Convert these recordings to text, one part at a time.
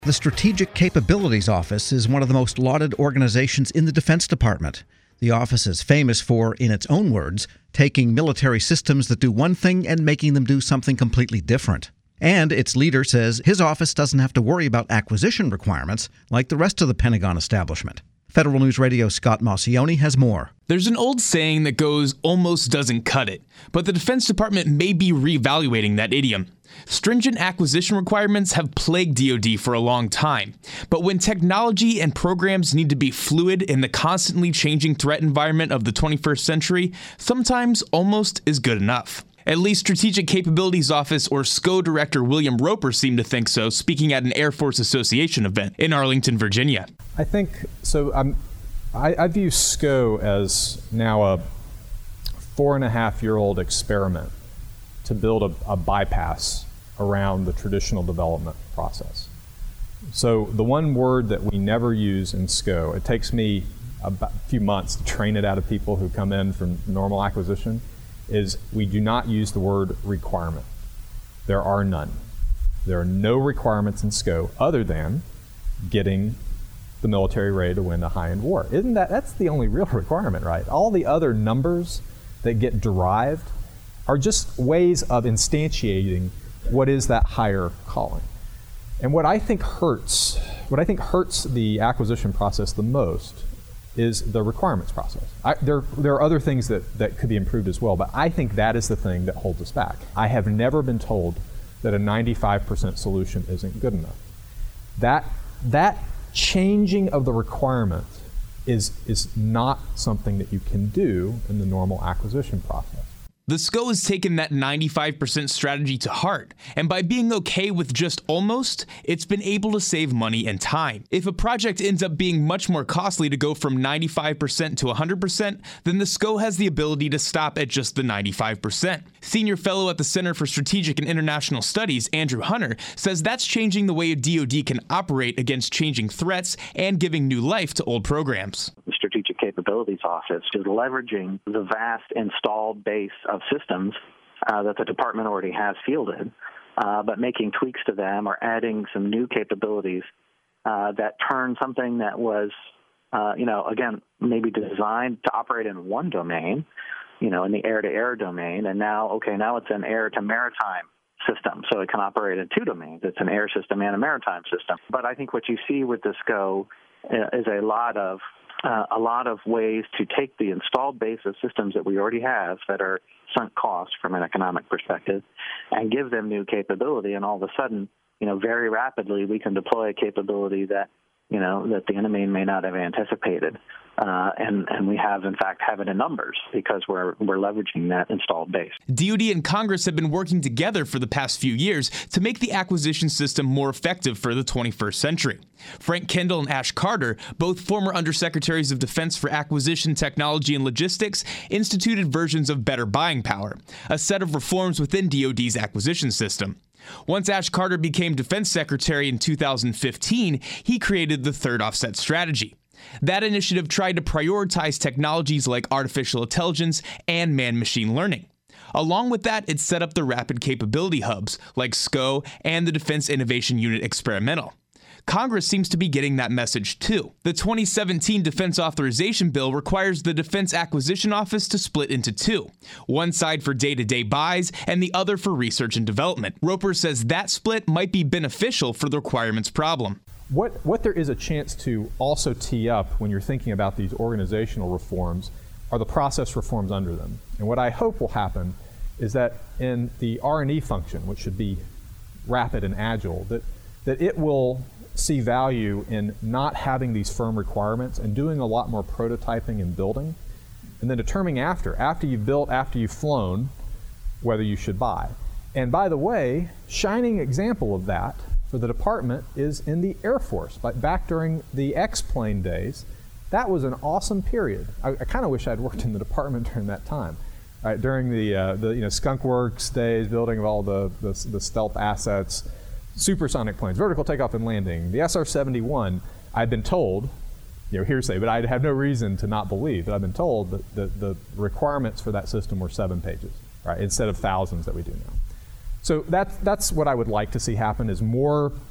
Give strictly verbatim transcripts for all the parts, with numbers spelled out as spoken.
The Strategic Capabilities Office is one of the most lauded organizations in the Defense Department. The office is famous for, in its own words, taking military systems that do one thing and making them do something completely different. And its leader says his office doesn't have to worry about acquisition requirements like the rest of the Pentagon establishment. Federal News Radio's Scott Maucione has more. There's an old saying that goes, almost doesn't cut it, but the Defense Department may be reevaluating that idiom. Stringent acquisition requirements have plagued D O D for a long time, but when technology and programs need to be fluid in the constantly changing threat environment of the twenty-first century, sometimes almost is good enough. At least Strategic Capabilities Office, or S C O Director William Roper, seemed to think so, speaking at an Air Force Association event in Arlington, Virginia. I think, so um, I, I view S C O as now a four and a half year old experiment to build a, a bypass around the traditional development process. So the one word that we never use in S C O, it takes me a few months to train it out of people who come in from normal acquisition, is we do not use the word requirement. There are none. There are no requirements in S C O other than getting the military ready to win a high-end war. Isn't that, that's the only real requirement, right? All the other numbers that get derived are just ways of instantiating what is that higher calling. And what I think hurts, what I think hurts the acquisition process the most is the requirements process. I, there, there are other things that, that could be improved as well, but I think that is the thing that holds us back. I have never been told that a ninety-five percent solution isn't good enough. That, that changing of the requirement is, is not something that you can do in the normal acquisition process. The S C O has taken that ninety-five percent strategy to heart, and by being okay with just almost, it's been able to save money and time. If a project ends up being much more costly to go from ninety-five percent to one hundred percent, then the S C O has the ability to stop at just the ninety-five percent. Senior fellow at the Center for Strategic and International Studies, Andrew Hunter, says that's changing the way a D O D can operate against changing threats and giving new life to old programs. The Strategic Capabilities Office is leveraging the vast installed base of systems uh, that the department already has fielded, uh, but making tweaks to them or adding some new capabilities uh, that turn something that was, uh, you know, again, maybe designed to operate in one domain, you know, in the air-to-air domain, and now, okay, now it's an air-to-maritime system, so it can operate in two domains. It's an air system and a maritime system. But I think what you see with the S C O is a lot of Uh, a lot of ways to take the installed base of systems that we already have that are sunk costs from an economic perspective and give them new capability. And all of a sudden, you know, very rapidly we can deploy a capability that, you know, that the enemy may not have anticipated. Uh, and, and we have, in fact, have it in numbers because we're we're leveraging that installed base. D O D and Congress have been working together for the past few years to make the acquisition system more effective for the twenty-first century. Frank Kendall and Ash Carter, both former Undersecretaries of Defense for Acquisition, Technology, and Logistics, instituted versions of Better Buying Power, a set of reforms within D O D's acquisition system. Once Ash Carter became Defense Secretary in two thousand fifteen, he created the Third Offset Strategy. That initiative tried to prioritize technologies like artificial intelligence and man-machine learning. Along with that, it set up the Rapid Capability Hubs like S C O and the Defense Innovation Unit Experimental. Congress seems to be getting that message too. The twenty seventeen Defense Authorization Bill requires the Defense Acquisition Office to split into two, one side for day-to-day buys and the other for research and development. Roper says that split might be beneficial for the requirements problem. What, what there is a chance to also tee up when you're thinking about these organizational reforms are the process reforms under them. And what I hope will happen is that in the R and E function, which should be rapid and agile, that, that it will see value in not having these firm requirements and doing a lot more prototyping and building, and then determining after, after you've built, after you've flown, whether you should buy. And by the way, shining example of that for the department is in the Air Force. But back during the X-plane days, that was an awesome period. I, I kind of wish I'd worked in the department during that time. Right, during the, uh, the you know, Skunk Works days, building of all the, the, the stealth assets, supersonic planes, vertical takeoff and landing, the S R seventy-one, I've been told, you know, hearsay, but I have no reason to not believe, but I've been told that the, the requirements for that system were seven pages, right, instead of thousands that we do now. So that's, that's what I would like to see happen, is more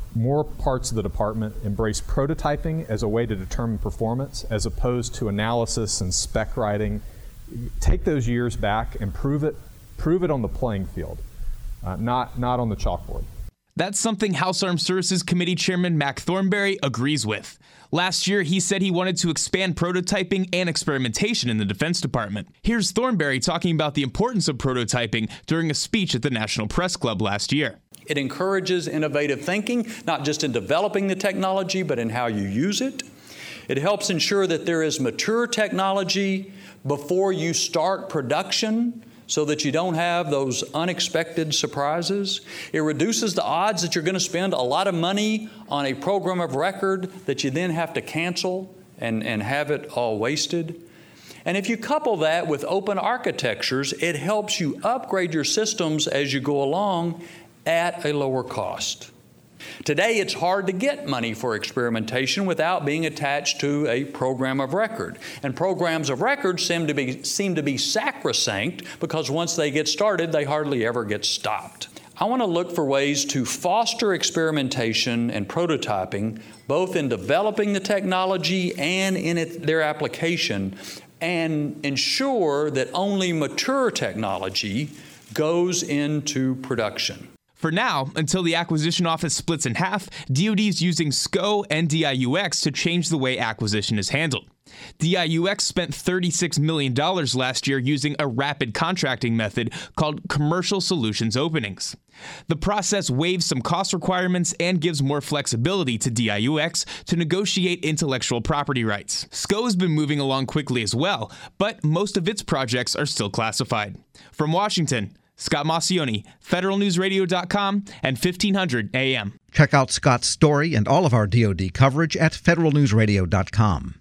more parts of the department embrace prototyping as a way to determine performance as opposed to analysis and spec writing. Take those years back and prove it, prove it on the playing field, uh, not, not on the chalkboard. That's something House Armed Services Committee Chairman Mac Thornberry agrees with. Last year, he said he wanted to expand prototyping and experimentation in the Defense Department. Here's Thornberry talking about the importance of prototyping during a speech at the National Press Club last year. It encourages innovative thinking, not just in developing the technology, but in how you use it. It helps ensure that there is mature technology before you start production, so that you don't have those unexpected surprises. It reduces the odds that you're going to spend a lot of money on a program of record that you then have to cancel and, and have it all wasted. And if you couple that with open architectures, it helps you upgrade your systems as you go along at a lower cost. Today, it's hard to get money for experimentation without being attached to a program of record. And programs of record seem to be, seem to be sacrosanct because once they get started, they hardly ever get stopped. I want to look for ways to foster experimentation and prototyping, both in developing the technology and in it, their application, and ensure that only mature technology goes into production. For now, until the acquisition office splits in half, D O D is using S C O and D I U X to change the way acquisition is handled. D I U X spent thirty-six million dollars last year using a rapid contracting method called Commercial Solutions Openings. The process waives some cost requirements and gives more flexibility to D I U X to negotiate intellectual property rights. S C O has been moving along quickly as well, but most of its projects are still classified. From Washington, Scott Maucione, Federal News Radio dot com and fifteen hundred A M. Check out Scott's story and all of our D O D coverage at Federal News Radio dot com.